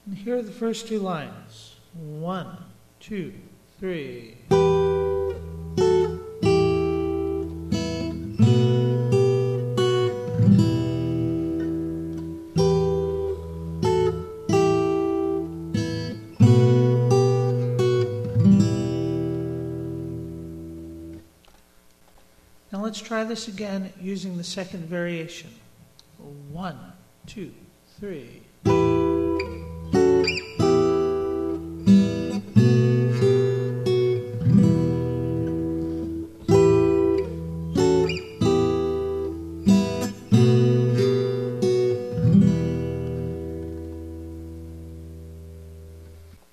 And here are the first two lines. 1, 2, 3. Now let's try this again using the second variation. 1, 2, 3.